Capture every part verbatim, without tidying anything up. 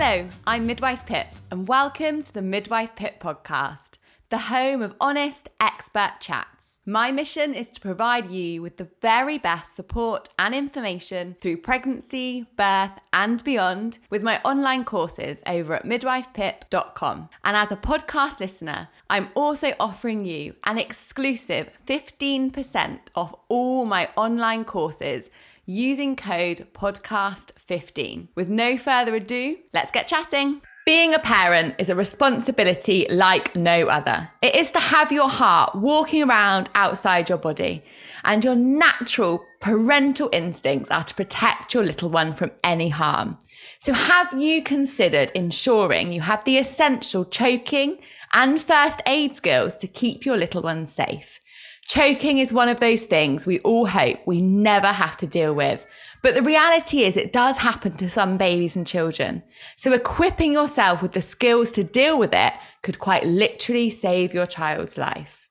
Hello, I'm Midwife Pip, and welcome to the Midwife Pip podcast, the home of honest, expert chats. My mission is to provide you with the very best support and information through pregnancy, birth, and beyond with my online courses over at midwife pip dot com. And as a podcast listener, I'm also offering you an exclusive fifteen percent off all my online courses using code podcast fifteen. With no further ado, let's get chatting. Being a parent is a responsibility like no other. It is to have your heart walking around outside your body, and your natural parental instincts are to protect your little one from any harm. So have you considered ensuring you have the essential choking and first aid skills to keep your little one safe? Choking is one of those things we all hope we never have to deal with. But the reality is it does happen to some babies and children. So equipping yourself with the skills to deal with it could quite literally save your child's life.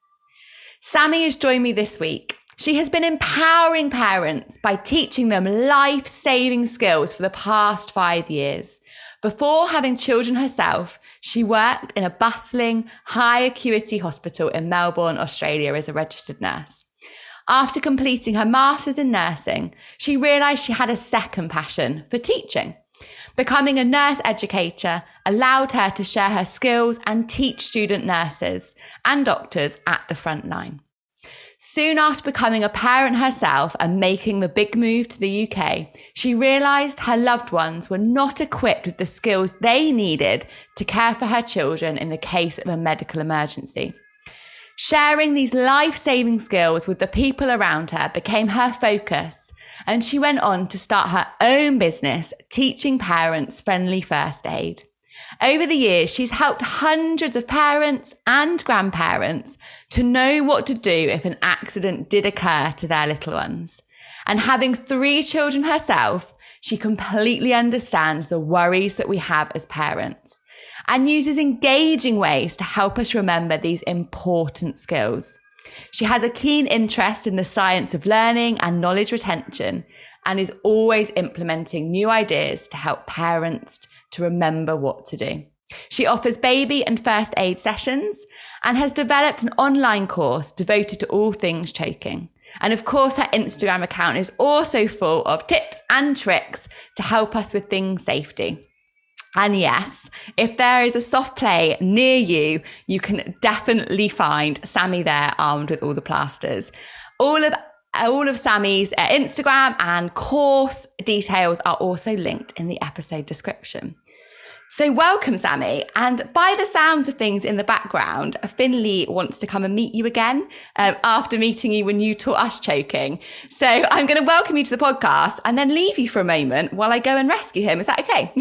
Sammy has joined me this week. She has been empowering parents by teaching them life-saving skills for the past five years. Before having children herself, she worked in a bustling, high-acuity hospital in Melbourne, Australia as a registered nurse. After completing her master's in nursing, she realised she had a second passion for teaching. Becoming a nurse educator allowed her to share her skills and teach student nurses and doctors at the front line. Soon after becoming a parent herself and making the big move to the U K, she realised her loved ones were not equipped with the skills they needed to care for her children in the case of a medical emergency. Sharing these life-saving skills with the people around her became her focus, and she went on to start her own business teaching parents friendly first aid. Over the years, she's helped hundreds of parents and grandparents to know what to do if an accident did occur to their little ones. And having three children herself, she completely understands the worries that we have as parents and uses engaging ways to help us remember these important skills. She has a keen interest in the science of learning and knowledge retention, and is always implementing new ideas to help parents to remember what to do. She offers baby and first aid sessions and has developed an online course devoted to all things choking. And of course, her Instagram account is also full of tips and tricks to help us with things safety. And yes, if there is a soft play near you, you can definitely find Sammy there armed with all the plasters. All of All of Sammy's uh, Instagram and course details are also linked in the episode description. So welcome, Sammy. And by the sounds of things in the background, Finley wants to come and meet you again um, after meeting you when you taught us choking. So I'm going to welcome you to the podcast and then leave you for a moment while I go and rescue him. Is that okay?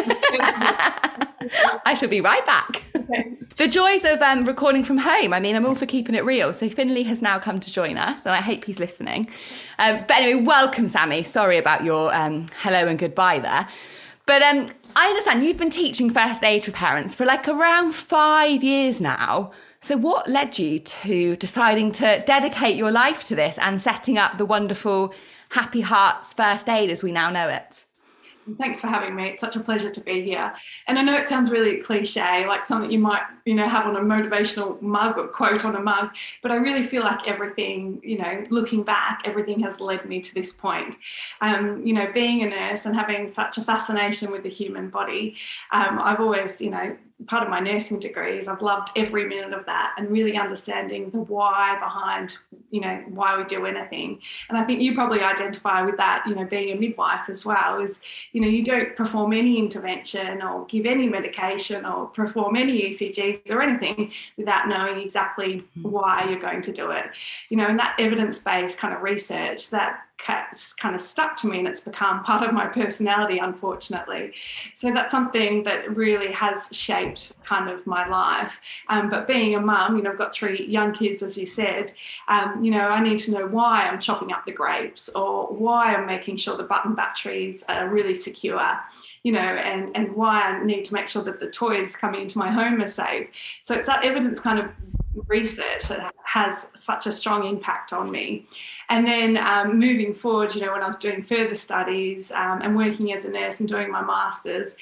I shall be right back. Okay. The joys of um, recording from home. I mean, I'm all for keeping it real. So Finley has now come to join us, and I hope he's listening. Um, but anyway, welcome, Sammy. Sorry about your um, hello and goodbye there. But um, I understand you've been teaching first aid for parents for like around five years now. So what led you to deciding to dedicate your life to this and setting up the wonderful Happy Hearts First Aid as we now know it? Thanks for having me. It's such a pleasure to be here. And I know it sounds really cliche, like something you might, you know, have on a motivational mug or quote on a mug, but I really feel like everything, you know, looking back, everything has led me to this point. Um, you know, being a nurse and having such a fascination with the human body, um, I've always, you know, part of my nursing degrees, I've loved every minute of that and really understanding the why behind, you know, why we do anything. And I think you probably identify with that, you know, being a midwife as well, is, you know, you don't perform any intervention or give any medication or perform any E C Gs or anything without knowing exactly why you're going to do it. You know, and that evidence-based kind of research, that kind of stuck to me, and it's become part of my personality, unfortunately. So that's something that really has shaped kind of my life. Um, but being a mum, you know, I've got three young kids, as you said, um, you know, I need to know why I'm chopping up the grapes or why I'm making sure the button batteries are really secure, you know, and, and why I need to make sure that the toys coming into my home are safe. So it's that evidence kind of research that has such a strong impact on me. And then um, moving forward, you know, when I was doing further studies um, and working as a nurse and doing my master's,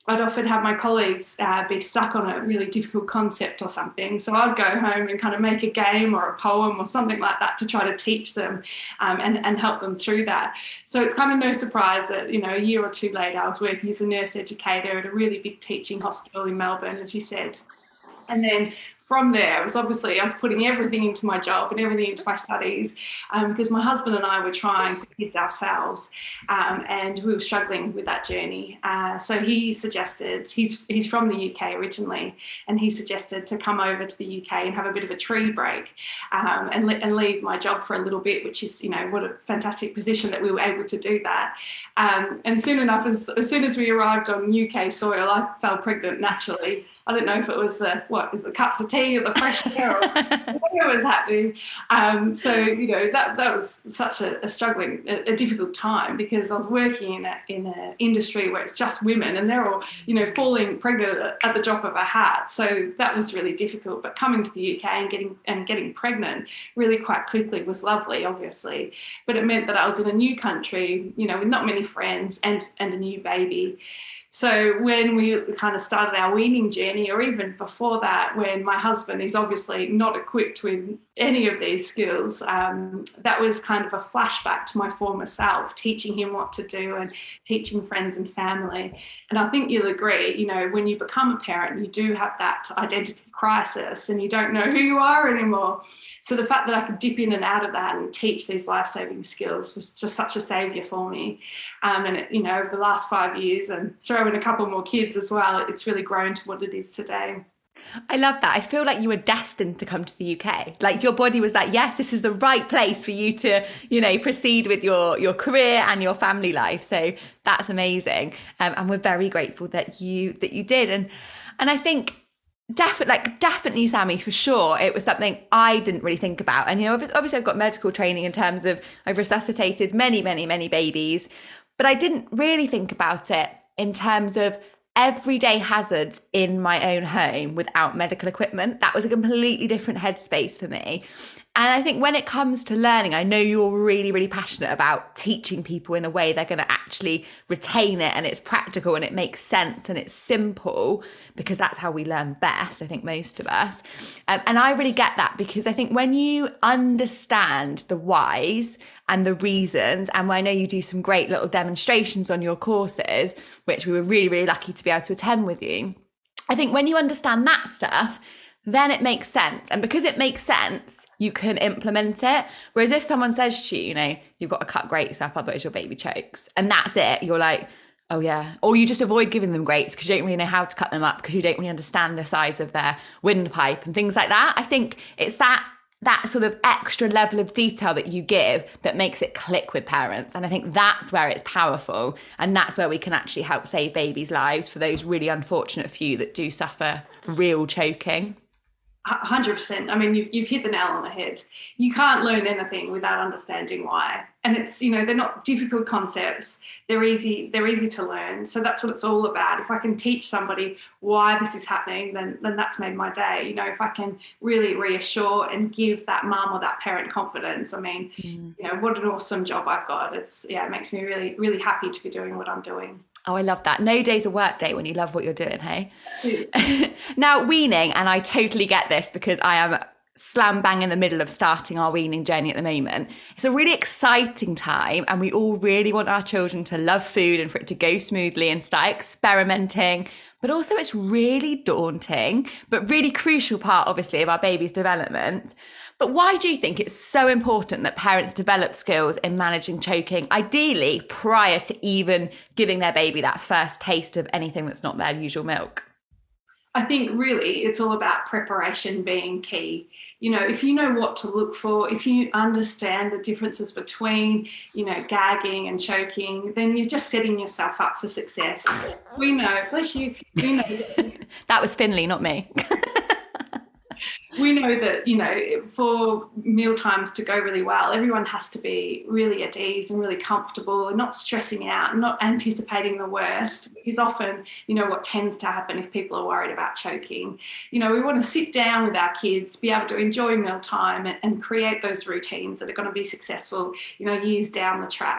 I'd often have my colleagues uh, be stuck on a really difficult concept or something. So I'd go home and kind of make a game or a poem or something like that to try to teach them um, and, and help them through that. So it's kind of no surprise that, you know, a year or two later, I was working as a nurse educator at a really big teaching hospital in Melbourne, as you said. And then from there, it was obviously I was putting everything into my job and everything into my studies um, because my husband and I were trying for kids ourselves um, and we were struggling with that journey. Uh, so he suggested, he's he's from the U K originally, and he suggested to come over to the U K and have a bit of a tree break um, and, le- and leave my job for a little bit, which is, you know, what a fantastic position that we were able to do that. Um, and soon enough, as, as soon as we arrived on U K soil, I fell pregnant naturally. I don't know if it was the, what, is the cups of tea or the fresh air or whatever was happening. Um, so, you know, that that was such a, a struggling, a, a difficult time because I was working in a, in an industry where it's just women and they're all, you know, falling pregnant at the drop of a hat. So that was really difficult. But coming to the U K and getting and getting pregnant really quite quickly was lovely, obviously. But it meant that I was in a new country, you know, with not many friends and and a new baby. So when we kind of started our weaning journey, or even before that, when my husband is obviously not equipped with any of these skills, um, that was kind of a flashback to my former self, teaching him what to do and teaching friends and family. And I think you'll agree, you know, when you become a parent, you do have that identity crisis and you don't know who you are anymore. So the fact that I could dip in and out of that and teach these life-saving skills was just such a saviour for me. Um, and, it, you know, over the last five years and throw in a couple more kids as well, it's really grown to what it is today. I love that. I feel like you were destined to come to the U K. Like your body was like, yes, this is the right place for you to, you know, proceed with your, your career and your family life. So that's amazing. Um, and we're very grateful that you, that you did. And, and I think, Definitely, like definitely, Sammy, for sure. It was something I didn't really think about. And, you know, obviously I've got medical training in terms of I've resuscitated many, many, many babies, but I didn't really think about it in terms of everyday hazards in my own home without medical equipment. That was a completely different headspace for me. And I think when it comes to learning, I know you're really, really passionate about teaching people in a way they're going to actually retain it and it's practical and it makes sense and it's simple because that's how we learn best, I think most of us. Um, and I really get that because I think when you understand the whys and the reasons, and I know you do some great little demonstrations on your courses, which we were really, really lucky to be able to attend with you. I think when you understand that stuff, then it makes sense. And because it makes sense, you can implement it. Whereas if someone says to you, you know, you've got to cut grapes up, otherwise your baby chokes, and that's it, you're like, oh yeah. Or you just avoid giving them grapes because you don't really know how to cut them up because you don't really understand the size of their windpipe and things like that. I think it's that that sort of extra level of detail that you give that makes it click with parents. And I think that's where it's powerful. And that's where we can actually help save babies' lives for those really unfortunate few that do suffer real choking. one hundred percent. I mean, you've, you've hit the nail on the head. You can't learn anything without understanding why. And it's, you know, they're not difficult concepts. They're easy, they're easy to learn. So that's what it's all about. If I can teach somebody why this is happening, then, then that's made my day. You know, if I can really reassure and give that mum or that parent confidence, I mean, mm. you know, what an awesome job I've got. It's, yeah, it makes me really, really happy to be doing what I'm doing. Oh, I love that. No day's a work day when you love what you're doing, hey? Now, weaning, and I totally get this because I am slam bang in the middle of starting our weaning journey at the moment. It's a really exciting time and we all really want our children to love food and for it to go smoothly and start experimenting. But also it's really daunting, but really crucial part, obviously, of our baby's development. But why do you think it's so important that parents develop skills in managing choking, ideally prior to even giving their baby that first taste of anything that's not their usual milk? I think really it's all about preparation being key. You know, if you know what to look for, if you understand the differences between, you know, gagging and choking, then you're just setting yourself up for success. We know, bless you, we know. That was Finley, not me. We know that, you know, for meal times to go really well, everyone has to be really at ease and really comfortable and not stressing out and not anticipating the worst, which is often, you know, what tends to happen if people are worried about choking. You know, we want to sit down with our kids, be able to enjoy meal time and, and create those routines that are going to be successful, you know, years down the track.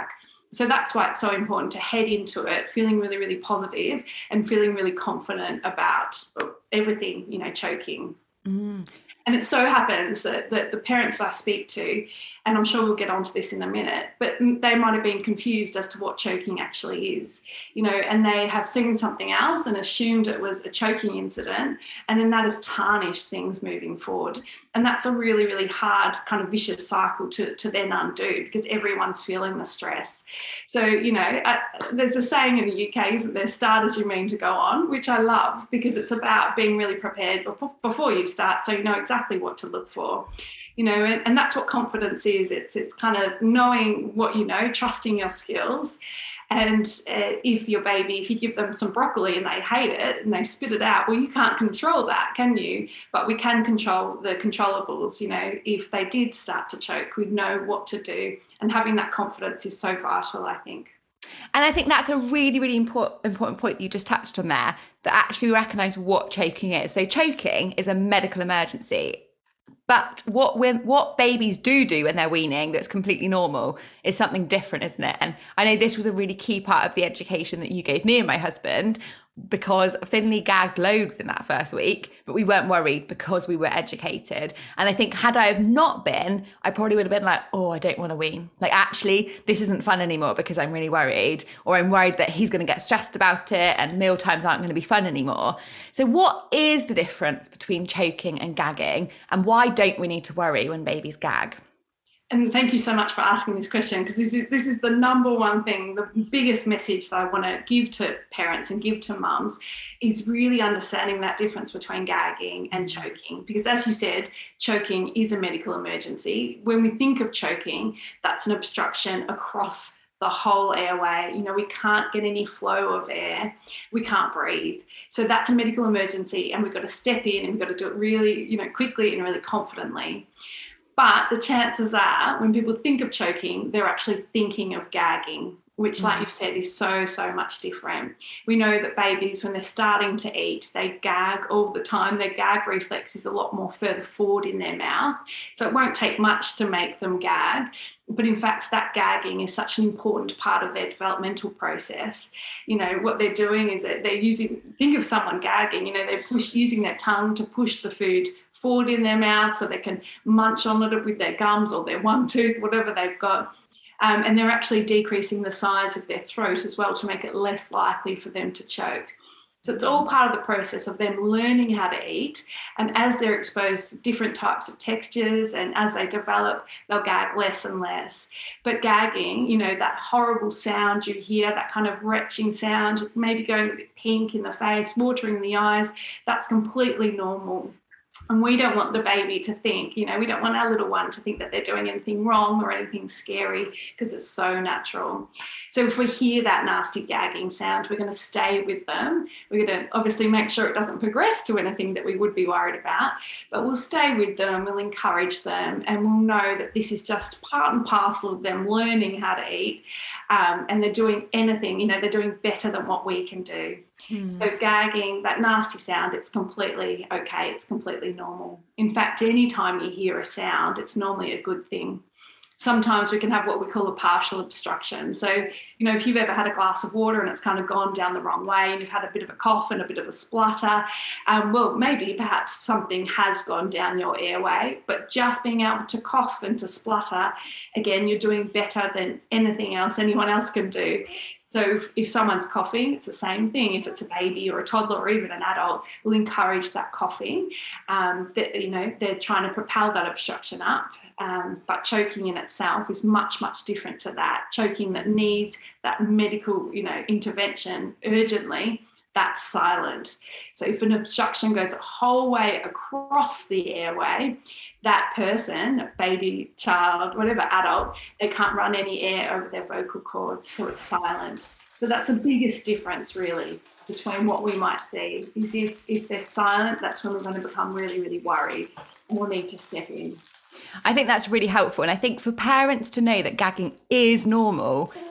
so that's why it's so important to head into it feeling really, really positive and feeling really confident about everything, you know, choking. Mm. And it so happens that, that the parents that I speak to, and I'm sure we'll get onto this in a minute, but they might have been confused as to what choking actually is, you know, and they have seen something else and assumed it was a choking incident, and then that has tarnished things moving forward. And that's a really, really hard kind of vicious cycle to, to then undo, because everyone's feeling the stress. So, you know, uh, there's a saying in the U K, isn't there, start as you mean to go on, which I love, because it's about being really prepared before, before you start, so you know exactly what to look for, you know, and, and that's what confidence is. It's, it's kind of knowing what you know, trusting your skills. And uh, if your baby, if you give them some broccoli and they hate it and they spit it out, well, you can't control that, can you? But we can control the controllables. You know, if they did start to choke, we'd know what to do. And having that confidence is so vital, I think. And I think that's a really, really important, important point that you just touched on there, that actually recognise what choking is. So choking is a medical emergency. But what what babies do do when they're weaning that's completely normal is something different, isn't it? And I know this was a really key part of the education that you gave me and my husband, because Finley gagged loads in that first week, but we weren't worried because we were educated. And I think had I have not been, I probably would have been like, oh, I don't want to wean. Like, actually, this isn't fun anymore because I'm really worried, or I'm worried that he's going to get stressed about it and meal times aren't going to be fun anymore. So what is the difference between choking and gagging, and why don't we need to worry when babies gag? And thank you so much for asking this question, because this is this is the number one thing, the biggest message that I want to give to parents and give to mums is really understanding that difference between gagging and choking. Because as you said, choking is a medical emergency. When we think of choking, that's an obstruction across the whole airway. You know, we can't get any flow of air. We can't breathe. So that's a medical emergency, and we've got to step in and we've got to do it really, you know, quickly and really confidently. But the chances are when people think of choking, they're actually thinking of gagging, which, like you've said, is so, so much different. We know that babies, when they're starting to eat, they gag all the time. Their gag reflex is a lot more further forward in their mouth. So it won't take much to make them gag. But in fact, that gagging is such an important part of their developmental process. You know, what they're doing is that they're using, think of someone gagging, you know, they're push, using their tongue to push the food forward in their mouth so they can munch on it with their gums or their one tooth, whatever they've got. Um, and they're actually decreasing the size of their throat as well to make it less likely for them to choke. So it's all part of the process of them learning how to eat. And as they're exposed to different types of textures and as they develop, they'll gag less and less. But gagging, you know, that horrible sound you hear, that kind of retching sound, maybe going a bit pink in the face, watering the eyes, that's completely normal. And we don't want the baby to think, you know, we don't want our little one to think that they're doing anything wrong or anything scary, because it's so natural. So if we hear that nasty gagging sound, we're going to stay with them. We're going to obviously make sure it doesn't progress to anything that we would be worried about, but we'll stay with them, we'll encourage them, and we'll know that this is just part and parcel of them learning how to eat, um, and they're doing anything, you know, they're doing better than what we can do. Mm. So gagging, that nasty sound, it's completely okay. It's completely normal. In fact, anytime you hear a sound, it's normally a good thing. Sometimes we can have what we call a partial obstruction. So, you know, if you've ever had a glass of water and it's kind of gone down the wrong way and you've had a bit of a cough and a bit of a splutter, um, well, maybe perhaps something has gone down your airway, but just being able to cough and to splutter, again, you're doing better than anything else anyone else can do. So if, if someone's coughing, it's the same thing. If it's a baby or a toddler or even an adult, we'll encourage that coughing. Um, that, you know, they're trying to propel that obstruction up. Um, but choking in itself is much, much different to that. Choking that needs that medical, you know, intervention urgently, that's silent. So if an obstruction goes a whole way across the airway, that person, baby, child, whatever adult, they can't run any air over their vocal cords, so it's silent. So that's the biggest difference really between what we might see is if, if they're silent, that's when we're going to become really, really worried and we'll need to step in. I think that's really helpful. And I think for parents to know that gagging is normal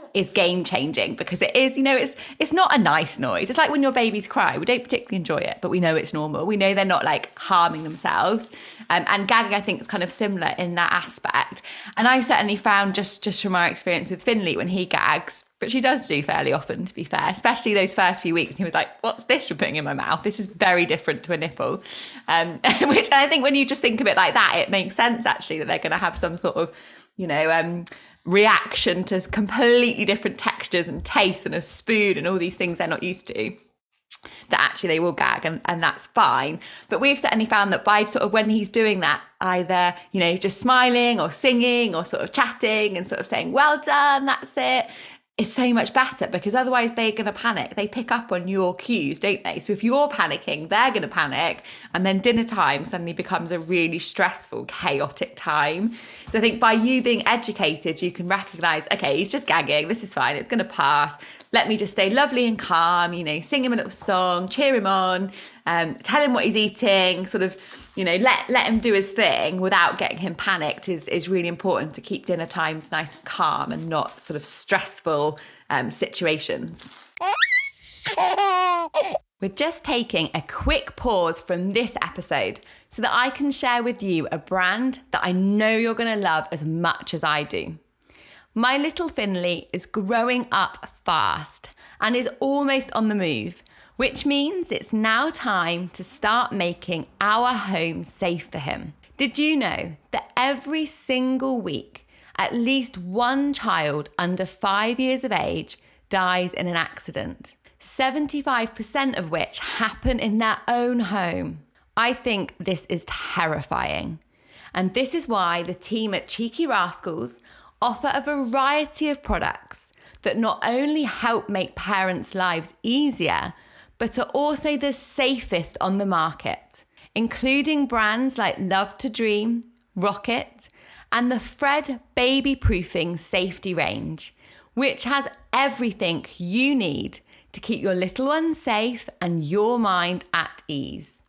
is game changing, because it is, you know, it's it's not a nice noise. It's like when your babies cry. We don't particularly enjoy it, but we know it's normal. We know they're not like harming themselves. Um, and gagging, I think, is kind of similar in that aspect. And I certainly found, just, just from our experience with Finley, when he gags, but she does do fairly often, to be fair, especially those first few weeks. He was like, what's this you're putting in my mouth? This is very different to a nipple. Um, which I think when you just think of it like that, it makes sense, actually, that they're going to have some sort of, you know, um, reaction to completely different textures and tastes and a spoon and all these things they're not used to, that actually they will gag, and, and that's fine. But we've certainly found that by sort of when he's doing that, either, you know, just smiling or singing or sort of chatting and sort of saying, well done, that's it, is so much better, because otherwise they're going to panic. They pick up on your cues, don't they? So if you're panicking, they're going to panic, and then dinner time suddenly becomes a really stressful, chaotic time. So I think by you being educated, you can recognise, okay, he's just gagging, this is fine, it's going to pass. Let me just stay lovely and calm, you know, sing him a little song, cheer him on, um, tell him what he's eating, sort of, you know, let let him do his thing without getting him panicked is, is really important to keep dinner times nice and calm and not sort of stressful um, situations. We're just taking a quick pause from this episode so that I can share with you a brand that I know you're going to love as much as I do. My little Finley is growing up fast and is almost on the move, which means it's now time to start making our home safe for him. Did you know that every single week, at least one child under five years of age dies in an accident, seventy-five percent of which happen in their own home? I think this is terrifying. And this is why the team at Cheeky Rascals offer a variety of products that not only help make parents' lives easier, but are also the safest on the market, including brands like Love to Dream, Rocket, and the Fred Baby Proofing Safety Range, which has everything you need to keep your little one safe and your mind at ease.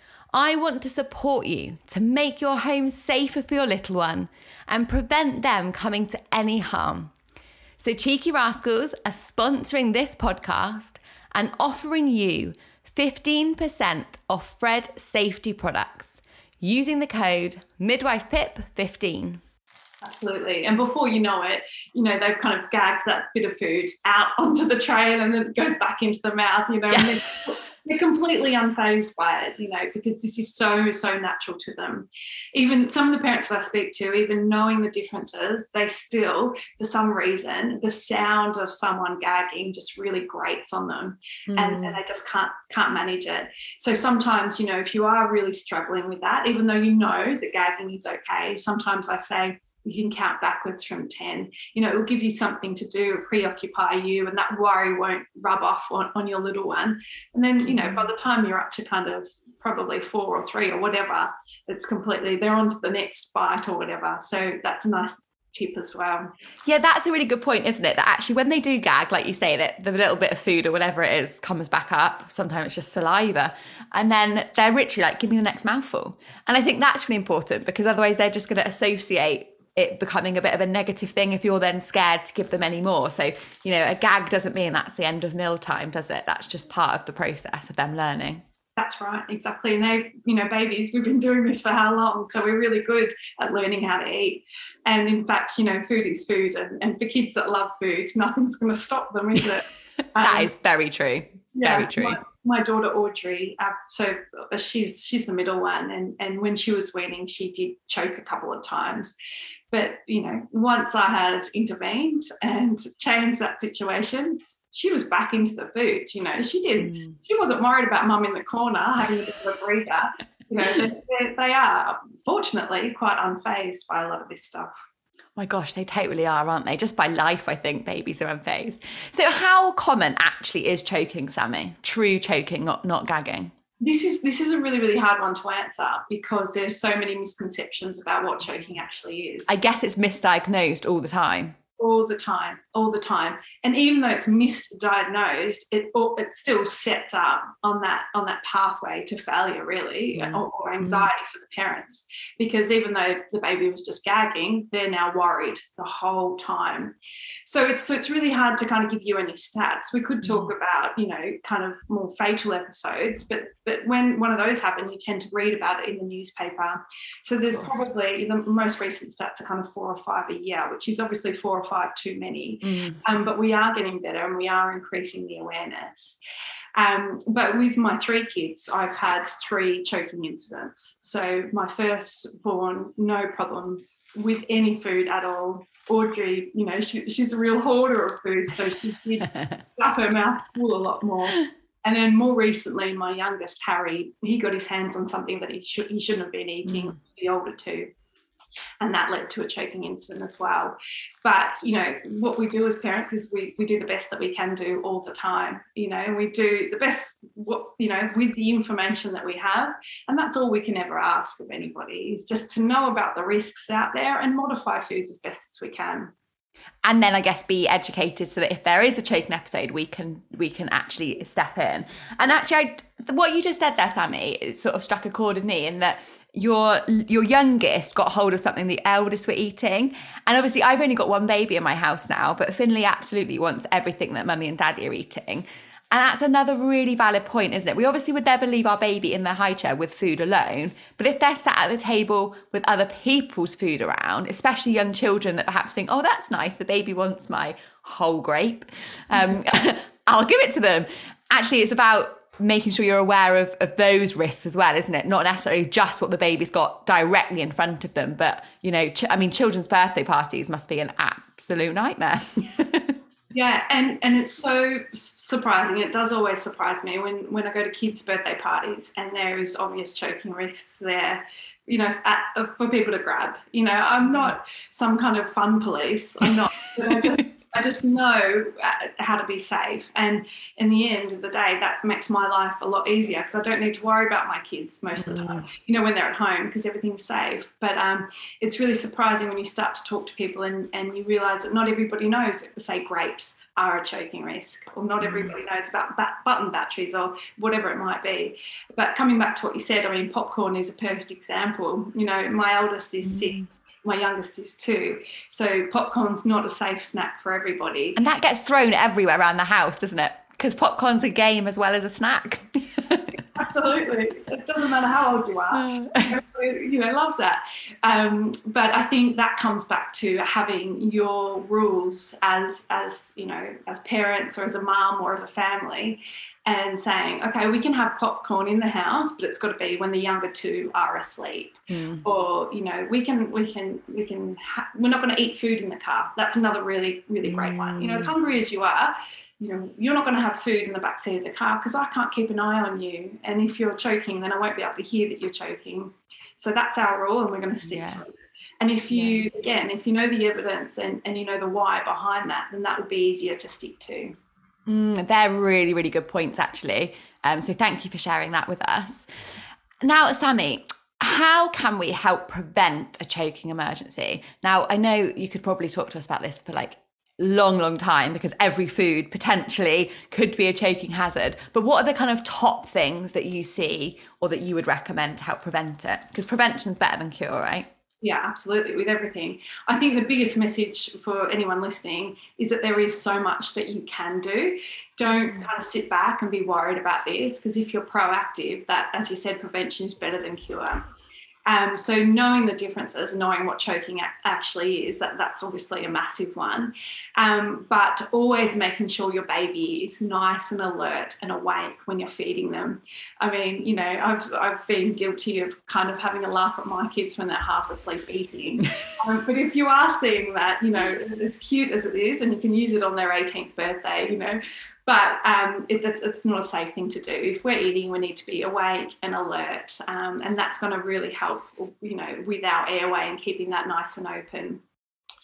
I want to support you to make your home safer for your little one and prevent them coming to any harm. So Cheeky Rascals are sponsoring this podcast and offering you fifteen percent off Fred safety products using the code midwife pip fifteen. Absolutely. And before you know it, you know, they've kind of gagged that bit of food out onto the tray and then it goes back into the mouth, you know, yeah. and they're, they're completely unfazed by it, you know, because this is so, so natural to them. Even some of the parents I speak to, even knowing the differences, they still, for some reason, the sound of someone gagging just really grates on them mm. and, and they just can't, can't manage it. So sometimes, you know, if you are really struggling with that, even though you know that gagging is okay, sometimes I say, you can count backwards from ten. You know, it will give you something to do, preoccupy you, and that worry won't rub off on, on your little one. And then, you know, by the time you're up to kind of probably four or three or whatever, it's completely, they're on to the next bite or whatever. So that's a nice tip as well. Yeah, that's a really good point, isn't it? That actually when they do gag, like you say, that the little bit of food or whatever it is comes back up. Sometimes it's just saliva. And then they're literally like, give me the next mouthful. And I think that's really important, because otherwise they're just going to associate it becoming a bit of a negative thing if you're then scared to give them any more. So, you know, a gag doesn't mean that's the end of mealtime, does it? That's just part of the process of them learning. That's right, exactly. And they, you know, babies, we've been doing this for how long? So we're really good at learning how to eat. And in fact, you know, food is food. And, and for kids that love food, nothing's going to stop them, is it? That um, is very true. Yeah, very true. My, my daughter Audrey, uh, so she's she's the middle one. And, and when she was weaning, she did choke a couple of times. But, you know, once I had intervened and changed that situation, she was back into the food. You know, she did. Mm. She wasn't worried about mum in the corner having a bit of a breather. You know, they, they are, fortunately, quite unfazed by a lot of this stuff. My gosh, they totally are, aren't they? Just by life, I think babies are unfazed. So how common actually is choking, Sammy? True choking, not not gagging? This is this is a really, really hard one to answer, because there's so many misconceptions about what choking actually is. I guess it's misdiagnosed all the time. all the time, all the time. And even though it's misdiagnosed, it it still sets up on that on that pathway to failure, really, yeah. or, or anxiety mm. for the parents. Because even though the baby was just gagging, they're now worried the whole time. So it's so it's really hard to kind of give you any stats. We could talk mm. about, you know, kind of more fatal episodes, but but when one of those happen, you tend to read about it in the newspaper. So there's probably the most recent stats are kind of four or five a year, which is obviously four or five too many. Mm. Um, but we are getting better and we are increasing the awareness. Um, but with my three kids, I've had three choking incidents. So my firstborn, no problems with any food at all. Audrey, you know, she, she's a real hoarder of food, so she did stuff her mouth full a lot more. And then more recently, my youngest, Harry, he got his hands on something that he, should, he shouldn't have been eating, mm. the older two. And that led to a choking incident as well. But, you know, what we do as parents is we we do the best that we can do all the time, you know, and we do the best, what you know, with the information that we have. And that's all we can ever ask of anybody, is just to know about the risks out there and modify foods as best as we can. And then I guess be educated so that if there is a choking episode, we can we can actually step in. And actually, I, what you just said there, Sammy, it sort of struck a chord with me in that your your youngest got hold of something the eldest were eating. And obviously I've only got one baby in my house now, but Finley absolutely wants everything that mummy and daddy are eating. And that's another really valid point, isn't it? We obviously would never leave our baby in their high chair with food alone, but if they're sat at the table with other people's food around, especially young children that perhaps think, oh, that's nice, the baby wants my whole grape, um, I'll give it to them. Actually, it's about making sure you're aware of, of those risks as well, isn't it? Not necessarily just what the baby's got directly in front of them, but, you know, ch- I mean, children's birthday parties must be an absolute nightmare. Yeah, and, and it's so surprising. It does always surprise me when, when I go to kids' birthday parties and there is obvious choking risks there, you know, at, for people to grab. You know, I'm not some kind of fun police. I'm not, but I just, I just know how to be safe. And in the end of the day, that makes my life a lot easier because I don't need to worry about my kids most of the time, you know, when they're at home because everything's safe. But um, it's really surprising when you start to talk to people and, and you realise that not everybody knows, say, grapes are a choking risk, or not everybody knows about bat- button batteries or whatever it might be. But coming back to what you said, I mean, popcorn is a perfect example. You know, my eldest is six. My youngest is two. So popcorn's not a safe snack for everybody. And that gets thrown everywhere around the house, doesn't it? Because popcorn's a game as well as a snack. Absolutely. It doesn't matter how old you are. Everybody, you know, loves that. Um, but I think that comes back to having your rules as, as, you know, as parents or as a mum or as a family, and saying, okay, we can have popcorn in the house, but it's got to be when the younger two are asleep. Mm. Or, you know, we can, we can, we can, ha- we're not going to eat food in the car. That's another really, really great mm. one. You know, as hungry as you are, you know, you're not going to have food in the backseat of the car because I can't keep an eye on you. And if you're choking, then I won't be able to hear that you're choking. So that's our rule and we're going to stick yeah. to it. And if you, yeah. again, if you know the evidence and, and you know the why behind that, then that would be easier to stick to. Mm, they're really, really good points, actually. Um, so thank you for sharing that with us. Now, Sammy, how can we help prevent a choking emergency? Now, I know you could probably talk to us about this for like long, long time because every food potentially could be a choking hazard. But what are the kind of top things that you see or that you would recommend to help prevent it? Because prevention's better than cure, right? Yeah, absolutely, with everything. I think the biggest message for anyone listening is that there is so much that you can do. Don't kind of sit back and be worried about this, because if you're proactive, that, as you said, prevention is better than cure. Um, so knowing the differences, knowing what choking actually is, that, that's obviously a massive one. Um, but always making sure your baby is nice and alert and awake when you're feeding them. I mean, you know, I've I've been guilty of kind of having a laugh at my kids when they're half asleep eating. um, but if you are seeing that, you know, as cute as it is, and you can use it on their eighteenth birthday, you know, But um, it, it's, it's not a safe thing to do. If we're eating, we need to be awake and alert, um, and that's going to really help, you know, with our airway and keeping that nice and open.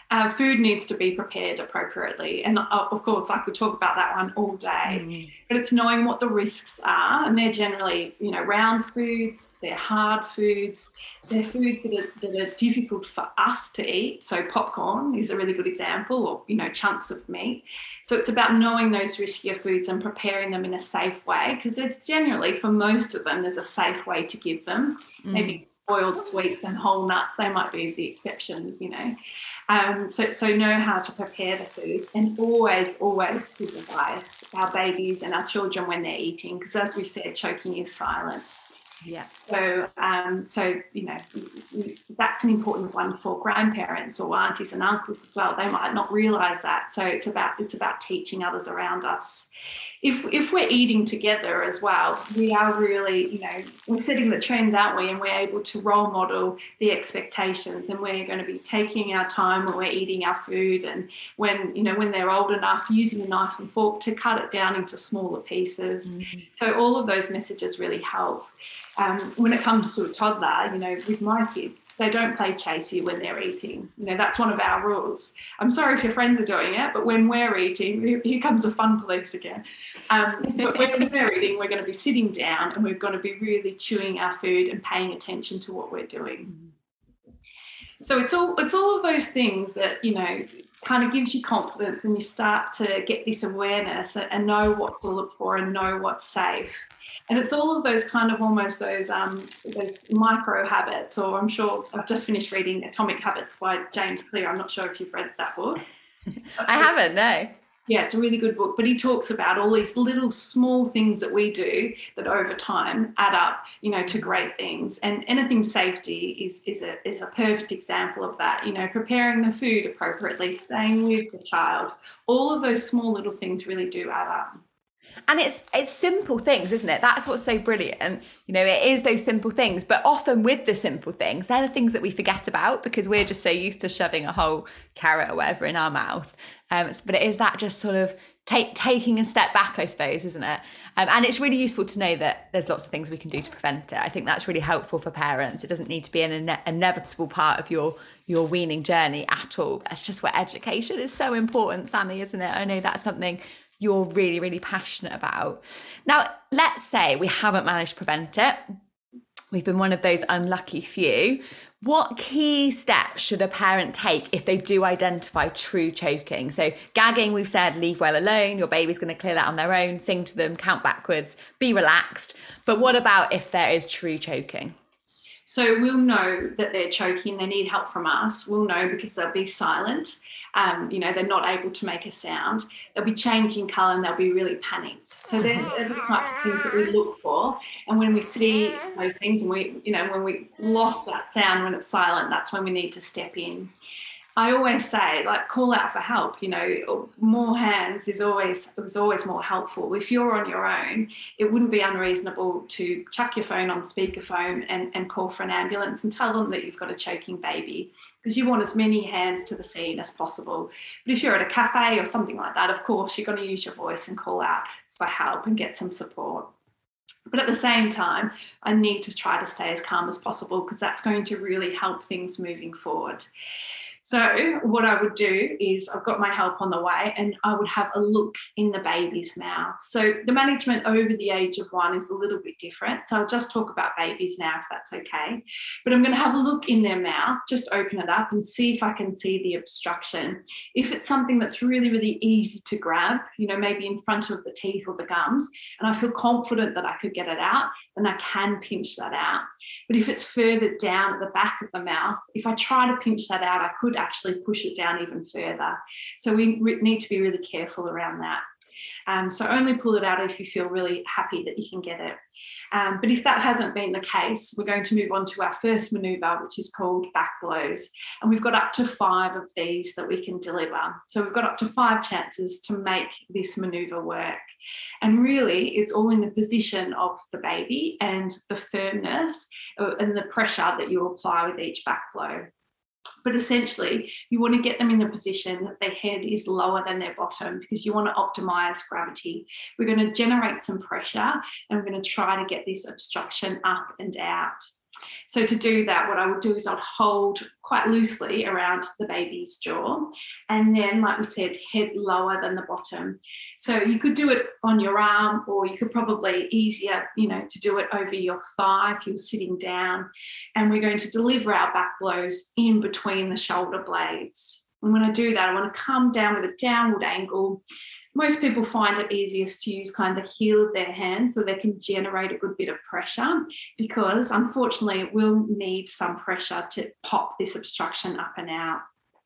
Uh, food needs to be prepared appropriately. And uh, of course, I could talk about that one all day, mm. but it's knowing what the risks are. And they're generally, you know, round foods, they're hard foods, they're foods that are, that are difficult for us to eat. So popcorn is a really good example, or, you know, chunks of meat. So it's about knowing those riskier foods and preparing them in a safe way, because there's generally, for most of them, there's a safe way to give them. Mm. Maybe boiled sweets and whole nuts, they might be the exception, you know. Um, so, so know how to prepare the food, and always, always supervise our babies and our children when they're eating, because as we said, choking is silent. Yeah. So, um, so you know, that's an important one for grandparents or aunties and uncles as well. They might not realise that. So it's about it's about teaching others around us. If if we're eating together as well, we are really, you know, we're setting the trend, aren't we? And we're able to role model the expectations, and we're going to be taking our time when we're eating our food, and when, you know, when they're old enough, using a knife and fork to cut it down into smaller pieces. Mm-hmm. So all of those messages really help. Um, when it comes to a toddler, you know, with my kids, they don't play chasey when they're eating. You know, that's one of our rules. I'm sorry if your friends are doing it, but when we're eating, here comes the fun police again. Um, but when we're eating, we're going to be sitting down, and we're going to be really chewing our food and paying attention to what we're doing. So it's all it's all of those things that, you know, kind of gives you confidence, and you start to get this awareness and know what to look for and know what's safe. And it's all of those kind of almost those um, those micro habits, or I'm sure I've just finished reading Atomic Habits by James Clear. I'm not sure if you've read that book. I haven't, no. Yeah, it's a really good book, but he talks about all these little small things that we do that over time add up, you know, to great things. And anything safety is is a is a perfect example of that. You know, preparing the food appropriately, staying with the child, all of those small little things really do add up. And it's it's simple things, isn't it? That's what's so brilliant. You know, it is those simple things, but often with the simple things, they're the things that we forget about because we're just so used to shoving a whole carrot or whatever in our mouth. Um, but it is that just sort of take, taking a step back, I suppose, isn't it? Um, and it's really useful to know that there's lots of things we can do to prevent it. I think that's really helpful for parents. It doesn't need to be an ine- inevitable part of your your weaning journey at all. That's just where education is so important, Sammy, isn't it? I know that's something you're really, really passionate about. Now, let's say we haven't managed to prevent it. We've been one of those unlucky few. What key steps should a parent take if they do identify true choking? So gagging, we've said, leave well alone. Your baby's going to clear that on their own. Sing to them, count backwards, be relaxed. But what about if there is true choking? So we'll know that they're choking, they need help from us. We'll know because they'll be silent. Um, you know, they're not able to make a sound. They'll be changing colour and they'll be really panicked. So they're, they're the types of things that we look for. And when we see those things and we, you know, when we lost that sound, when it's silent, that's when we need to step in. I always say, like, call out for help. You know, more hands is always is always more helpful. If you're on your own, it wouldn't be unreasonable to chuck your phone on speakerphone and, and call for an ambulance and tell them that you've got a choking baby, because you want as many hands to the scene as possible. But if you're at a cafe or something like that, of course, you're going to use your voice and call out for help and get some support. But at the same time, I need to try to stay as calm as possible, because that's going to really help things moving forward. So what I would do is, I've got my help on the way, and I would have a look in the baby's mouth. So the management over the age of one is a little bit different. So I'll just talk about babies now, if that's okay. But I'm going to have a look in their mouth, just open it up and see if I can see the obstruction. If it's something that's really, really easy to grab, you know, maybe in front of the teeth or the gums, and I feel confident that I could get it out, then I can pinch that out. But if it's further down at the back of the mouth, if I try to pinch that out, I could actually push it down even further. So we re- need to be really careful around that. Um, so only pull it out if you feel really happy that you can get it. Um, but if that hasn't been the case, we're going to move on to our first manoeuvre, which is called back blows. And we've got up to five of these that we can deliver. So we've got up to five chances to make this manoeuvre work. And really, it's all in the position of the baby and the firmness and the pressure that you apply with each back blow. But essentially, you want to get them in the position that their head is lower than their bottom, because you want to optimize gravity. We're going to generate some pressure, and we're going to try to get this obstruction up and out. So to do that, what I would do is I'd hold quite loosely around the baby's jaw. And then, like we said, head lower than the bottom. So you could do it on your arm, or you could probably easier, you know, to do it over your thigh if you're sitting down. And we're going to deliver our back blows in between the shoulder blades. And when I do that, I want to come down with a downward angle. Most people find it easiest to use kind of the heel of their hand so they can generate a good bit of pressure, because unfortunately it will need some pressure to pop this obstruction up and out.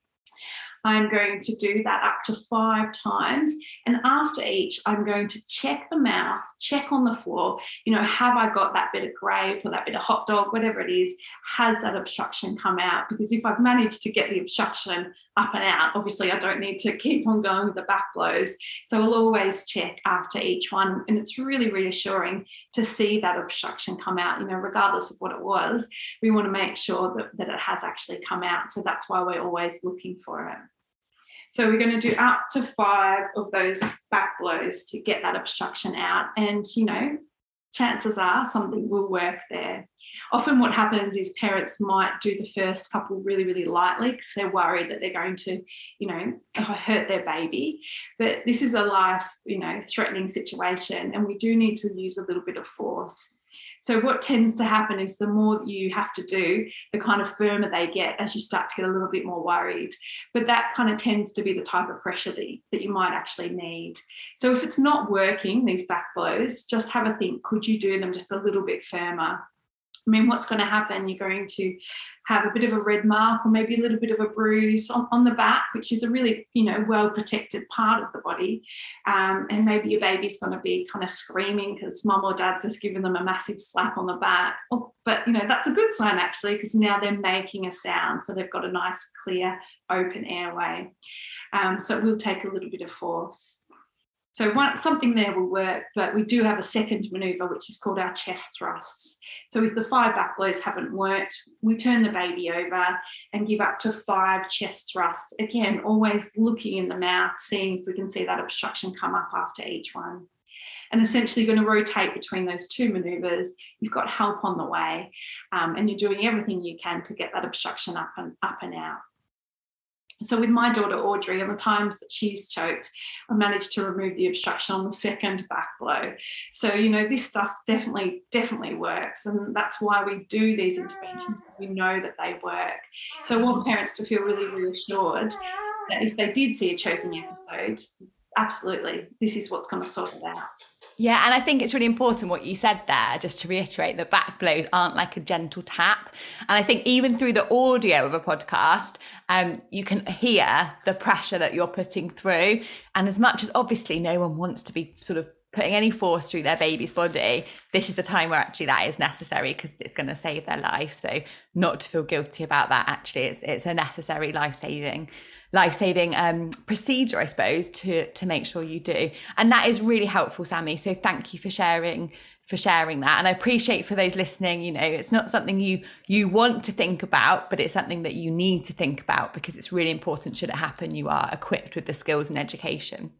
I'm going to do that up to five times. And after each, I'm going to check the mouth, check on the floor, you know, have I got that bit of grape or that bit of hot dog, whatever it is, has that obstruction come out? Because if I've managed to get the obstruction up and out, obviously I don't need to keep on going with the back blows. So I'll always check after each one. And it's really reassuring to see that obstruction come out, you know, regardless of what it was. We want to make sure that, that it has actually come out. So that's why we're always looking for it. So we're going to do up to five of those back blows to get that obstruction out. And, you know, chances are something will work there. Often what happens is parents might do the first couple really, really lightly because they're worried that they're going to, you know, hurt their baby. But this is a life, you know, threatening situation, and we do need to use a little bit of force. So what tends to happen is the more that you have to do, the kind of firmer they get as you start to get a little bit more worried. But that kind of tends to be the type of pressure that you, that you might actually need. So if it's not working, these back blows, just have a think, could you do them just a little bit firmer? I mean, what's going to happen? You're going to have a bit of a red mark or maybe a little bit of a bruise on, on the back, which is a really, you know, well-protected part of the body. Um, and maybe your baby's going to be kind of screaming because mum or dad's just given them a massive slap on the back. Oh, but, you know, that's a good sign, actually, because now they're making a sound. So they've got a nice, clear, open airway. Um, so it will take a little bit of force. So one, something there will work, but we do have a second manoeuvre, which is called our chest thrusts. So if the five back blows haven't worked, we turn the baby over and give up to five chest thrusts. Again, always looking in the mouth, seeing if we can see that obstruction come up after each one. And essentially you're going to rotate between those two manoeuvres. You've got help on the way, um, and you're doing everything you can to get that obstruction up and up and out. So with my daughter Audrey, on the times that she's choked, I managed to remove the obstruction on the second back blow. So, you know, this stuff definitely, definitely works. And that's why we do these interventions, because we know that they work. So I want parents to feel really reassured that if they did see a choking episode, absolutely, this is what's going to sort it out. Yeah, and I think it's really important what you said there, just to reiterate that back blows aren't like a gentle tap. And I think even through the audio of a podcast, um, you can hear the pressure that you're putting through. And as much as obviously no one wants to be sort of putting any force through their baby's body, this is the time where actually that is necessary, because it's going to save their life. So not to feel guilty about that, actually, it's it's a necessary life-saving life-saving um, procedure, I suppose, to to make sure you do. And that is really helpful, Sammy. So thank you for sharing for sharing that. And I appreciate, for those listening, you know, it's not something you you want to think about, but it's something that you need to think about, because it's really important. Should it happen, you are equipped with the skills and education.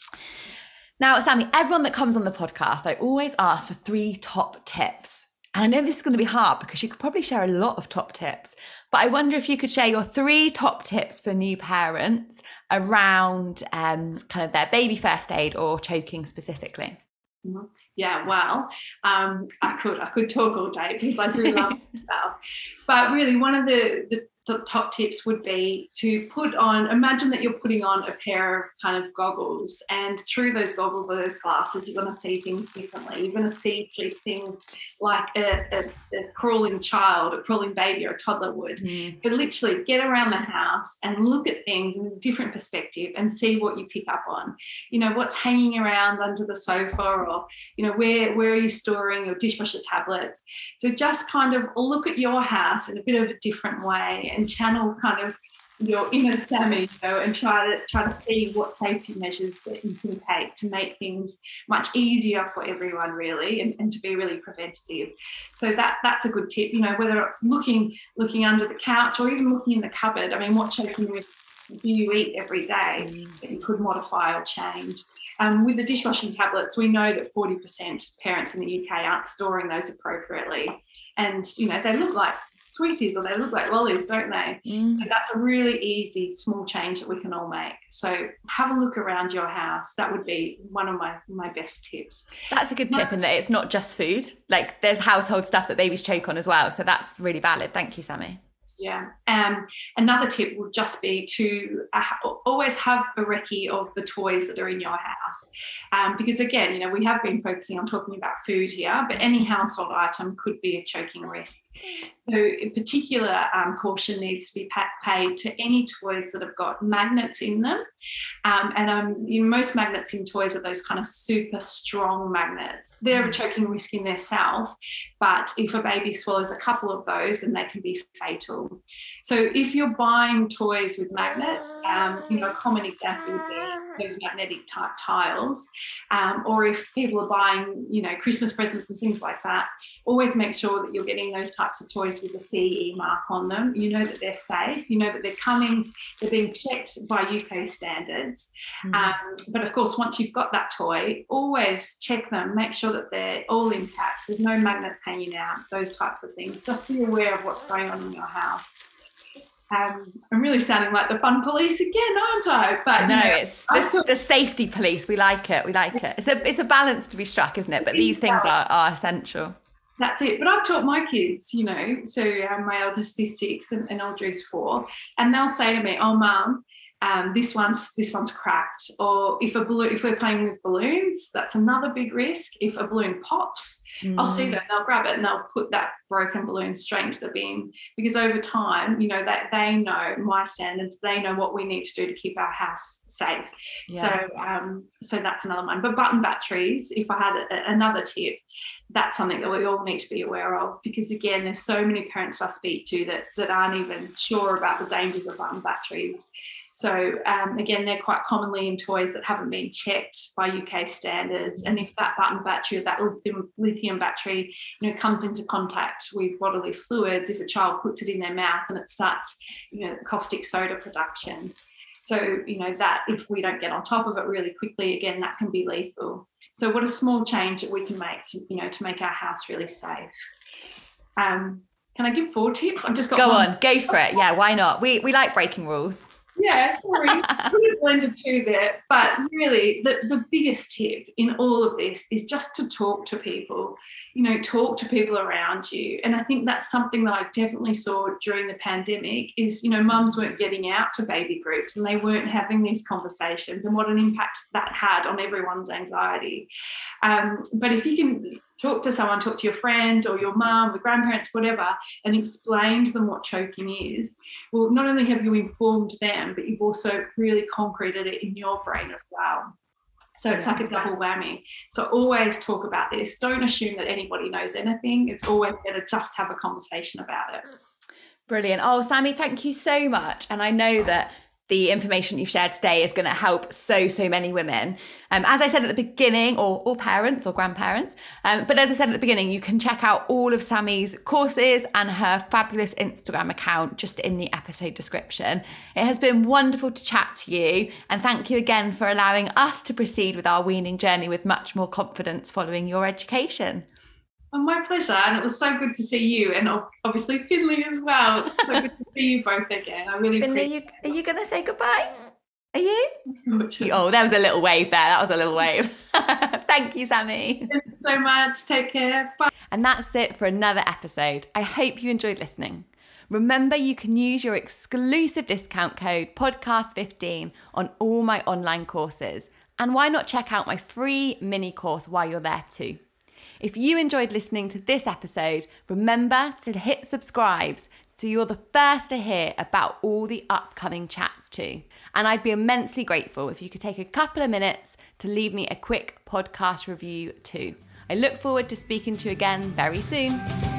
Now, Sammy, everyone that comes on the podcast, I always ask for three top tips. And I know this is going to be hard because you could probably share a lot of top tips, but I wonder if you could share your three top tips for new parents around um, kind of their baby first aid or choking specifically. Yeah, well, um, I could I could talk all day because I do love stuff. But really, one of the, the top tips would be to put on, imagine that you're putting on a pair of kind of goggles, and through those goggles or those glasses, you're going to see things differently. You're going to see things like a, a, a crawling child, a crawling baby, or a toddler would. Mm. But literally get around the house and look at things in a different perspective and see what you pick up on. You know, what's hanging around under the sofa, or, you know, where, where are you storing your dishwasher tablets? So just kind of look at your house in a bit of a different way and channel kind of your inner Sammy, you know, and try to try to see what safety measures that you can take to make things much easier for everyone, really, and, and to be really preventative. So that that's a good tip, you know, whether it's looking looking under the couch or even looking in the cupboard. I mean, what choking risks do you eat every day that you could modify or change? Um, with the dishwashing tablets, we know that forty percent of parents in the U K aren't storing those appropriately. And, you know, they look like sweeties, or they look like lollies, don't they? Mm. So that's a really easy, small change that we can all make. So have a look around your house. That would be one of my, my best tips. That's a good tip in that it's not just food. Like there's household stuff that babies choke on as well. So that's really valid. Thank you, Sammy. Yeah. Um, another tip would just be to uh, always have a recce of the toys that are in your house. Um, because again, you know, we have been focusing on talking about food here, but any household item could be a choking risk. So in particular, um, caution needs to be paid to any toys that have got magnets in them. Um, and um, you know, most magnets in toys are those kind of super strong magnets. They're a choking risk in themselves, but if a baby swallows a couple of those, then they can be fatal. So if you're buying toys with magnets, um, you know, a common example would be those magnetic type tiles. Um, or if people are buying, you know, Christmas presents and things like that, always make sure that you're getting those types of toys with the C E mark on them. You know that they're safe. You know that they're coming, they're being checked by U K standards. Mm. Um, but of course, once you've got that toy, always check them, make sure that they're all intact. There's no magnets hanging out, those types of things. Just be aware of what's going on in your house. Um, I'm really sounding like the fun police again, aren't I? But no, you know, it's the, the safety police. We like it. We like it. It's a it's a balance to be struck, isn't it? But these things are, are essential. That's it. But I've taught my kids, you know, so um, my eldest is six and, and Audrey's four, and they'll say to me, "Oh, Mum, um, this one's this one's cracked." Or if a balloon, if we're playing with balloons, that's another big risk. If a balloon pops, mm. I'll see them. They'll grab it and they'll put that broken balloon straight into the bin, because over time, you know, that they know my standards. They know what we need to do to keep our house safe. Yeah. So, um, so that's another one. But button batteries, if I had a, another tip, that's something that we all need to be aware of, because again, there's so many parents I speak to that that aren't even sure about the dangers of button batteries. So um, again, they're quite commonly in toys that haven't been checked by U K standards. And if that button battery or that lithium, lithium battery, you know, comes into contact with bodily fluids, if a child puts it in their mouth and it starts, you know, caustic soda production. So, you know, that if we don't get on top of it really quickly, again, that can be lethal. So what a small change that we can make, to, you know, to make our house really safe. Um, can I give four tips? I've just got Go one. on, go for it. Yeah, why not? We we like breaking rules. Yeah, sorry, we blended two there. But really, the, the biggest tip in all of this is just to talk to people, you know, talk to people around you. And I think that's something that I definitely saw during the pandemic is, you know, mums weren't getting out to baby groups and they weren't having these conversations, and what an impact that had on everyone's anxiety. Um, but if you can talk to someone, talk to your friend or your mum, the grandparents, whatever, and explain to them what choking is, well, not only have you informed them, but you've also really concreted it in your brain as well. So it's like a double whammy. So always talk about this. Don't assume that anybody knows anything. It's always better just have a conversation about it. Brilliant. Oh, Sammy, thank you so much. And I know that the information you've shared today is going to help so, so many women. Um, as I said at the beginning, or, or parents or grandparents, um, but as I said at the beginning, you can check out all of Sammy's courses and her fabulous Instagram account just in the episode description. It has been wonderful to chat to you, and thank you again for allowing us to proceed with our weaning journey with much more confidence following your education. Oh, my pleasure. And it was so good to see you, and obviously Finley as well. It's so good to see you both again. I really Finley, appreciate it. Are you going to say goodbye? Are you? Oh, there was a little wave there. That was a little wave. Thank you, Sammy. Thank you so much. Take care. Bye. And that's it for another episode. I hope you enjoyed listening. Remember, you can use your exclusive discount code podcast fifteen on all my online courses. And why not check out my free mini course while you're there too? If you enjoyed listening to this episode, remember to hit subscribe so you're the first to hear about all the upcoming chats too. And I'd be immensely grateful if you could take a couple of minutes to leave me a quick podcast review too. I look forward to speaking to you again very soon.